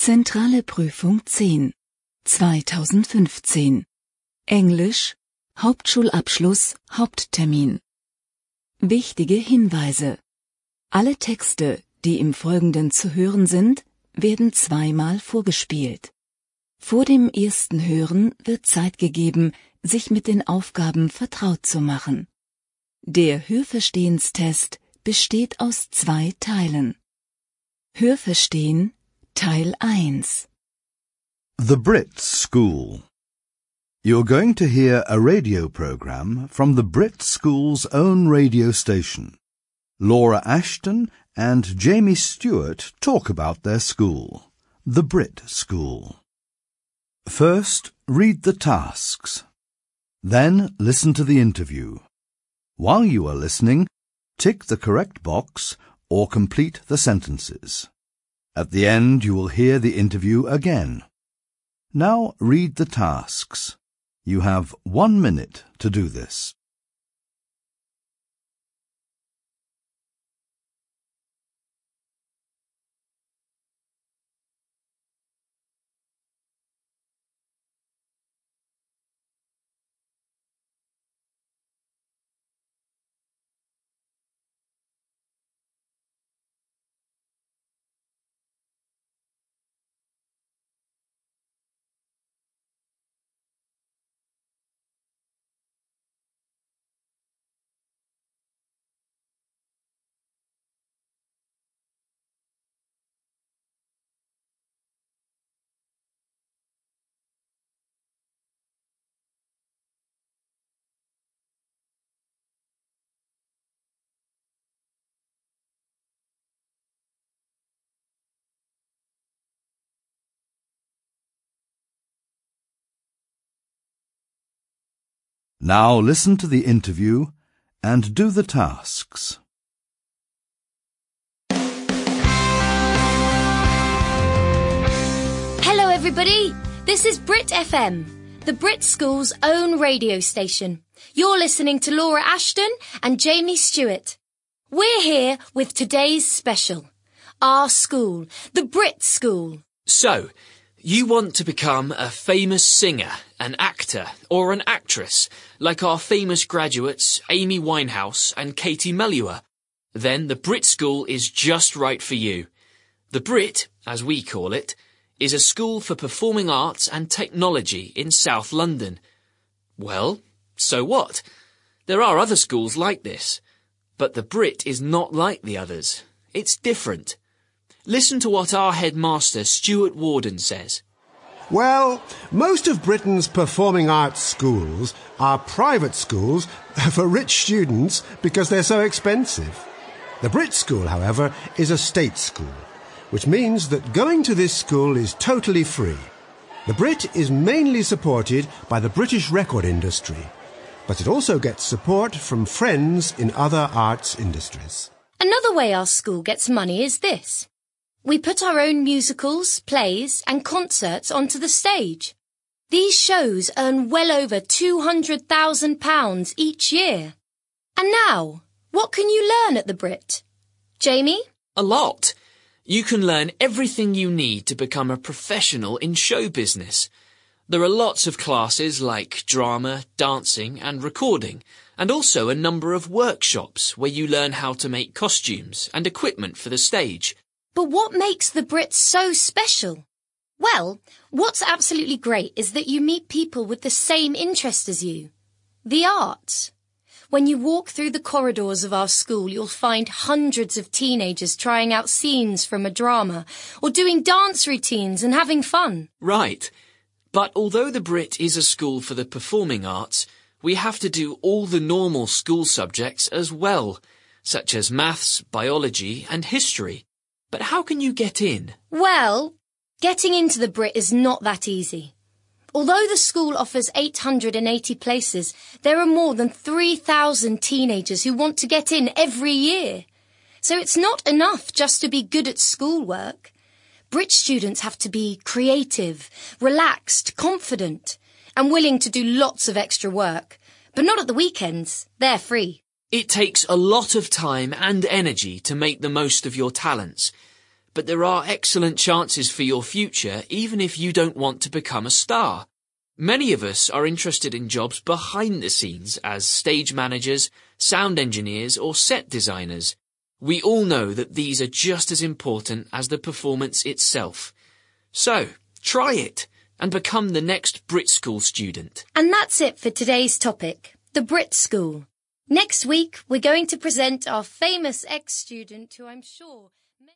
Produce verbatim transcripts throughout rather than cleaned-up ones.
Zentrale Prüfung zehn, zweitausendfünfzehn. Englisch, Hauptschulabschluss, Haupttermin. Wichtige Hinweise. Alle Texte, die im Folgenden zu hören sind, werden zweimal vorgespielt. Vor dem ersten Hören wird Zeit gegeben, sich mit den Aufgaben vertraut zu machen. Der Hörverstehenstest besteht aus zwei Teilen. Hörverstehen, Teil eins. The Brit School. You're going to hear a radio program from the Brit School's own radio station. Laura Ashton and Jamie Stewart talk about their school, the Brit School. First, read the tasks. Then, listen to the interview. While you are listening, tick the correct box or complete the sentences. At the end, you will hear the interview again. Now read the tasks. You have one minute to do this. Now listen to the interview and do the tasks. Hello everybody, this is Brit F M, the Brit School's own radio station. You're listening to Laura Ashton and Jamie Stewart. We're here with today's special, our school, the Brit School. So, you want to become a famous singer, an actor or an actress, like our famous graduates Amy Winehouse and Katie Melua. Then the Brit School is just right for you. The Brit, as we call it, is a school for performing arts and technology in South London. Well, so what? There are other schools like this, but the Brit is not like the others. It's different. Listen to what our headmaster, Stuart Warden, says. Well, most of Britain's performing arts schools are private schools for rich students because they're so expensive. The Brit School, however, is a state school, which means that going to this school is totally free. The Brit is mainly supported by the British record industry, but it also gets support from friends in other arts industries. Another way our school gets money is this. We put our own musicals, plays and concerts onto the stage. These shows earn well over two hundred thousand pounds each year. And now, what can you learn at the Brit? Jamie? A lot. You can learn everything you need to become a professional in show business. There are lots of classes like drama, dancing and recording, and also a number of workshops where you learn how to make costumes and equipment for the stage. But what makes the Brits so special? Well, what's absolutely great is that you meet people with the same interest as you. The arts. When you walk through the corridors of our school, you'll find hundreds of teenagers trying out scenes from a drama or doing dance routines and having fun. Right. But although the Brit is a school for the performing arts, we have to do all the normal school subjects as well, such as maths, biology and history. But how can you get in? Well, getting into the Brit is not that easy. Although the school offers eight hundred eighty places, there are more than three thousand teenagers who want to get in every year. So it's not enough just to be good at schoolwork. Brit students have to be creative, relaxed, confident, and willing to do lots of extra work. But not at the weekends. They're free. It takes a lot of time and energy to make the most of your talents. but there are excellent chances for your future even if you don't want to become a star. Many of us are interested in jobs behind the scenes as stage managers, sound engineers or set designers. We all know that these are just as important as the performance itself. So, try it and become the next Brit School student. And that's it for today's topic, the Brit School. Next week, we're going to present our famous ex-student who I'm sure...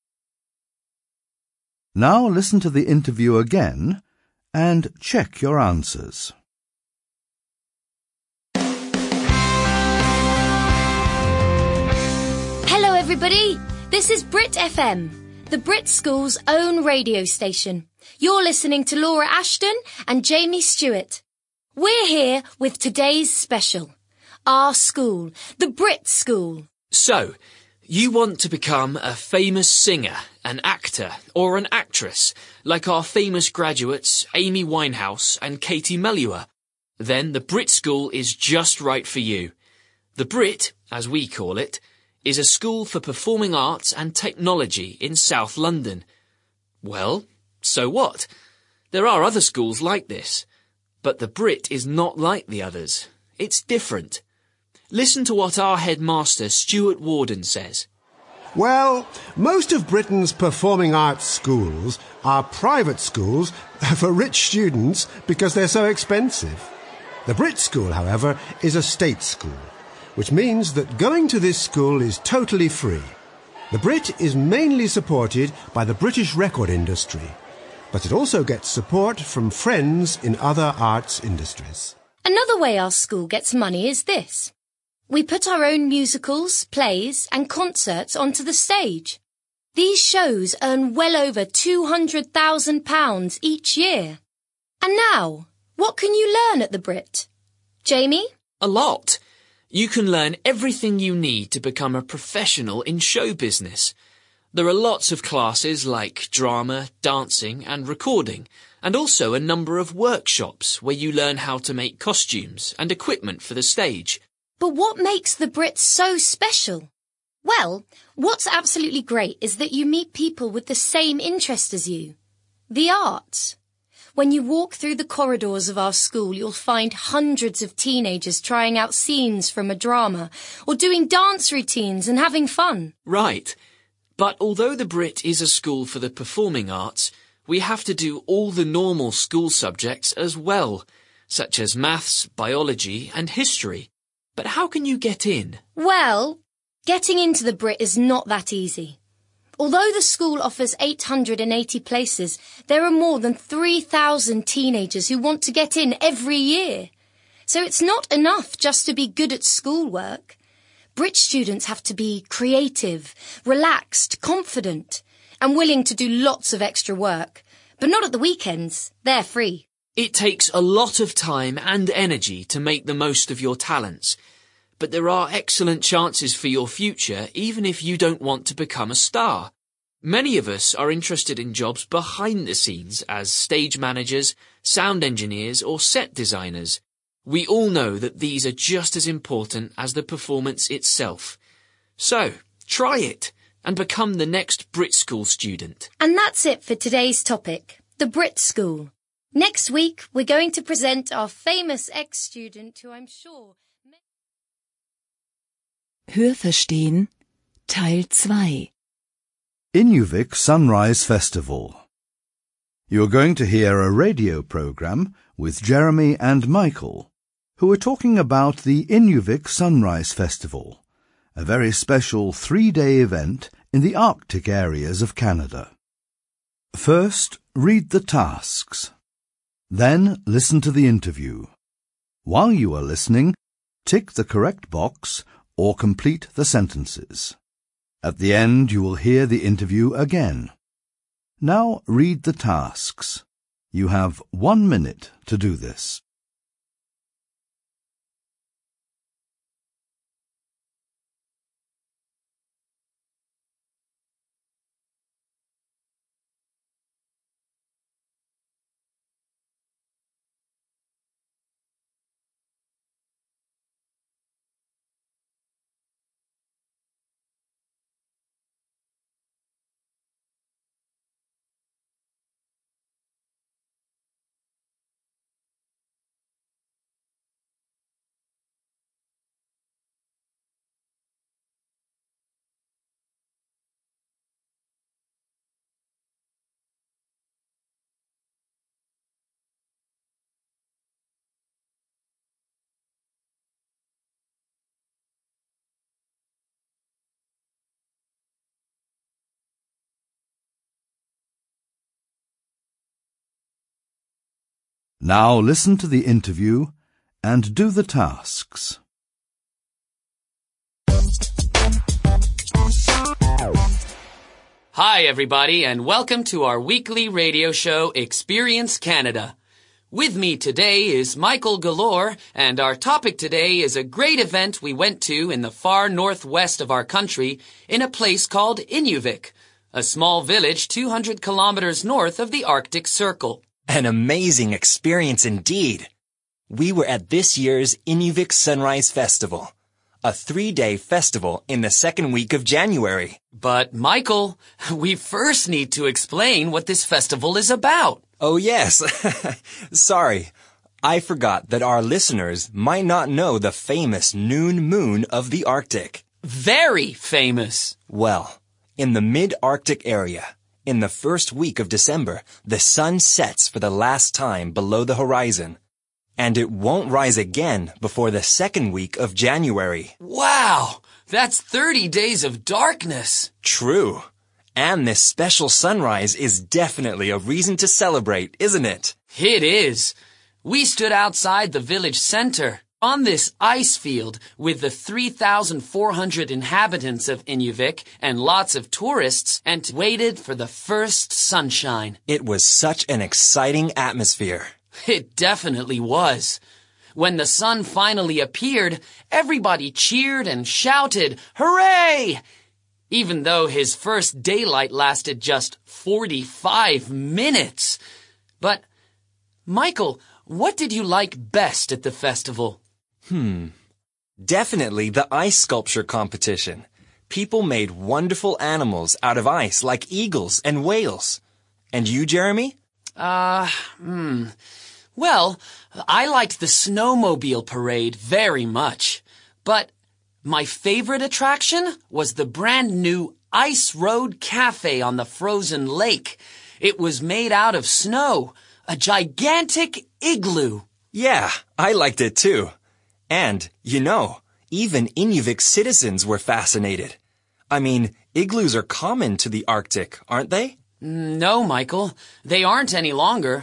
Now listen to the interview again and check your answers. Hello everybody, this is Brit F M, the Brit School's own radio station. You're listening to Laura Ashton and Jamie Stewart. We're here with today's special, our school, the Brit School. So, you want to become a famous singer, an actor or an actress, like our famous graduates Amy Winehouse and Katie Melua. Then the Brit School is just right for you. The Brit, as we call it, is a school for performing arts and technology in South London. Well, so what? There are other schools like this. But the Brit is not like the others. It's different. Listen to what our headmaster Stuart Warden says. Well, most of Britain's performing arts schools are private schools for rich students because they're so expensive. The Brit School, however, is a state school, which means that going to this school is totally free. The Brit is mainly supported by the British record industry, but it also gets support from friends in other arts industries. Another way our school gets money is this. We put our own musicals, plays and concerts onto the stage. These shows earn well over two hundred thousand pounds each year. And now, what can you learn at the Brit? Jamie? A lot. You can learn everything you need to become a professional in show business. There are lots of classes like drama, dancing and recording, and also a number of workshops where you learn how to make costumes and equipment for the stage. But what makes the Brit so special? Well, what's absolutely great is that you meet people with the same interest as you. The arts. When you walk through the corridors of our school, you'll find hundreds of teenagers trying out scenes from a drama or doing dance routines and having fun. Right. But although the Brit is a school for the performing arts, we have to do all the normal school subjects as well, such as maths, biology and history. But how can you get in? Well, getting into the Brit is not that easy. Although the school offers eight hundred eighty places, there are more than three thousand teenagers who want to get in every year. So it's not enough just to be good at schoolwork. Brit students have to be creative, relaxed, confident, and willing to do lots of extra work. But not at the weekends. They're free. It takes a lot of time and energy to make the most of your talents. But there are excellent chances for your future even if you don't want to become a star. Many of us are interested in jobs behind the scenes as stage managers, sound engineers or set designers. We all know that these are just as important as the performance itself. So, try it and become the next Brit School student. And that's it for today's topic, the Brit School. Next week, we're going to present our famous ex-student who I'm sure... Hörverstehen, Teil zwei. Inuvik Sunrise Festival. You're going to hear a radio program with Jeremy and Michael, who are talking about the Inuvik Sunrise Festival, a very special three-day event in the Arctic areas of Canada. First, read the tasks. Then listen to the interview. While you are listening, tick the correct box or complete the sentences. At the end, you will hear the interview again. Now read the tasks. You have one minute to do this. Now listen to the interview and do the tasks. Hi, everybody, and welcome to our weekly radio show, Experience Canada. With me today is Michael Galore, and our topic today is a great event we went to in the far northwest of our country in a place called Inuvik, a small village two hundred kilometers north of the Arctic Circle. An amazing experience indeed. We were at this year's Inuvik Sunrise Festival, a three-day festival in the second week of January. But, Michael, we first need to explain what this festival is about. Oh, yes. Sorry. I forgot that our listeners might not know the famous noon moon of the Arctic. Very famous. Well, in the mid-Arctic area, in the first week of December, the sun sets for the last time below the horizon. And it won't rise again before the second week of January. Wow! That's thirty days of darkness. True. And this special sunrise is definitely a reason to celebrate, isn't it? It is. We stood outside the village center on this ice field with the three thousand four hundred inhabitants of Inuvik and lots of tourists and waited for the first sunshine. It was such an exciting atmosphere. It definitely was. When the sun finally appeared, everybody cheered and shouted, "Hooray!" Even though his first daylight lasted just forty-five minutes. But, Michael, what did you like best at the festival? Hmm. Definitely the ice sculpture competition. People made wonderful animals out of ice like eagles and whales. And you, Jeremy? Uh, hmm... Well, I liked the snowmobile parade very much, but my favorite attraction was the brand new Ice Road Cafe on the frozen lake. It was made out of snow, a gigantic igloo. Yeah, I liked it too. And, you know, even Inuvik citizens were fascinated. I mean, igloos are common to the Arctic, aren't they? No, Michael, they aren't any longer.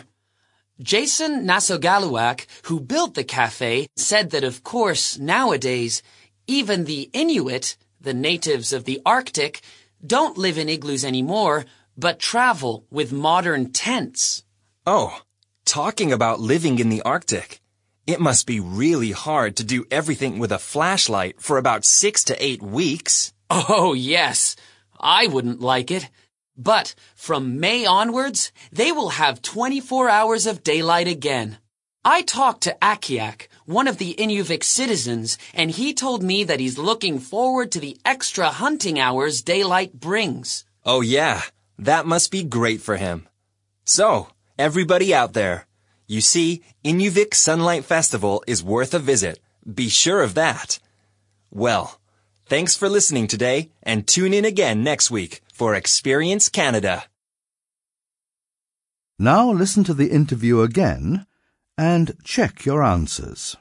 Jason Nasogaluak, who built the cafe, said that, of course, nowadays, even the Inuit, the natives of the Arctic, don't live in igloos anymore, but travel with modern tents. Oh, talking about living in the Arctic. It must be really hard to do everything with a flashlight for about six to eight weeks. Oh, yes. I wouldn't like it. But from May onwards, they will have twenty-four hours of daylight again. I talked to Akiak, one of the Inuvik citizens, and he told me that he's looking forward to the extra hunting hours daylight brings. Oh yeah, that must be great for him. So, everybody out there, you see, Inuvik Sunlight Festival is worth a visit. Be sure of that. Well, thanks for listening today, and tune in again next week for Experience Canada. Now listen to the interview again and check your answers.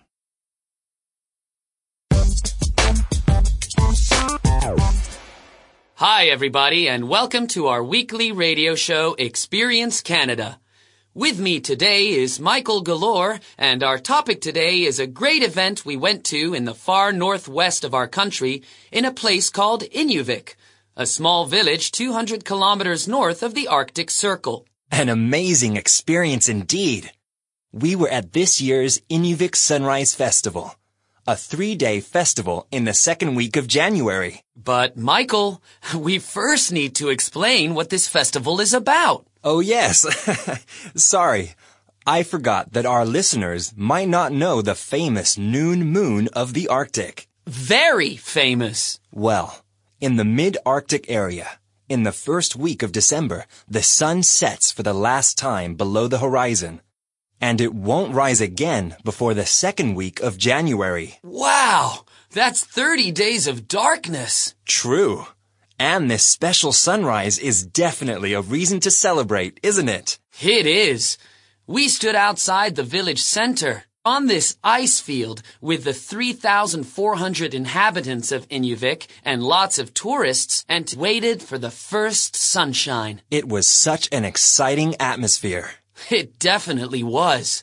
Hi, everybody, and welcome to our weekly radio show, Experience Canada. With me today is Michael Galore, and our topic today is a great event we went to in the far northwest of our country in a place called Inuvik, a small village two hundred kilometers north of the Arctic Circle. An amazing experience indeed. We were at this year's Inuvik Sunrise Festival, a three-day festival in the second week of January. But, Michael, we first need to explain what this festival is about. Oh, yes. Sorry. I forgot that our listeners might not know the famous noon moon of the Arctic. Very famous. Well, in the mid-Arctic area, in the first week of December, the sun sets for the last time below the horizon. And it won't rise again before the second week of January. Wow! That's thirty days of darkness. True. And this special sunrise is definitely a reason to celebrate, isn't it? It is. We stood outside the village center on this ice field with the three thousand four hundred inhabitants of Inuvik and lots of tourists and waited for the first sunshine. It was such an exciting atmosphere. It definitely was.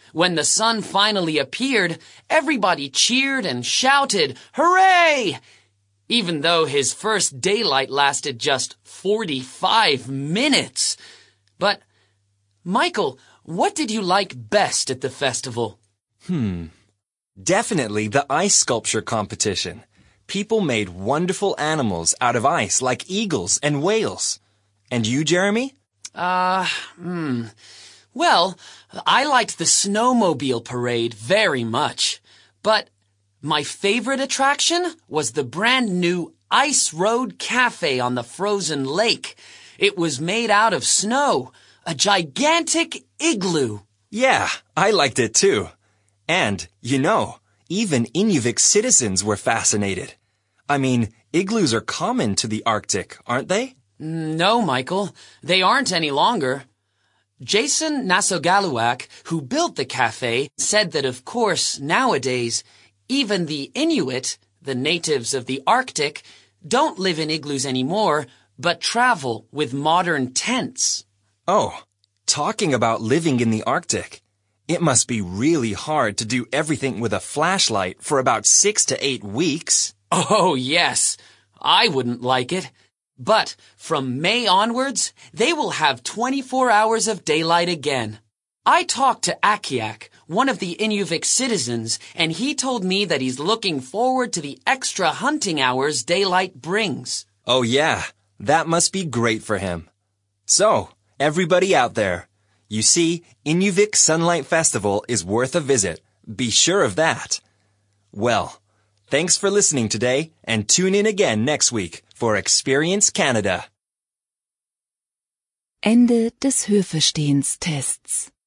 When the sun finally appeared, everybody cheered and shouted, "Hooray!" Even though his first daylight lasted just forty-five minutes. But, Michael, what did you like best at the festival? Hmm. Definitely the ice sculpture competition. People made wonderful animals out of ice like eagles and whales. And you, Jeremy? Uh, hmm. Well, I liked the snowmobile parade very much. But my favorite attraction was the brand new Ice Road Cafe on the frozen lake. It was made out of snow, a gigantic igloo. Yeah, I liked it too. And, you know, even Inuvik citizens were fascinated. I mean, igloos are common to the Arctic, aren't they? No, Michael, they aren't any longer. Jason Nasogaluak, who built the cafe, said that of course, nowadays, even the Inuit, the natives of the Arctic, don't live in igloos anymore, but travel with modern tents. Oh, talking about living in the Arctic. It must be really hard to do everything with a flashlight for about six to eight weeks. Oh, yes. I wouldn't like it. But from May onwards, they will have twenty-four hours of daylight again. I talked to Akiak, one of the Inuvik citizens, and he told me that he's looking forward to the extra hunting hours daylight brings. Oh yeah, that must be great for him. So, everybody out there, you see, Inuvik Sunlight Festival is worth a visit. Be sure of that. Well, thanks for listening today, and tune in again next week for Experience Canada. Ende des Hörverstehenstests.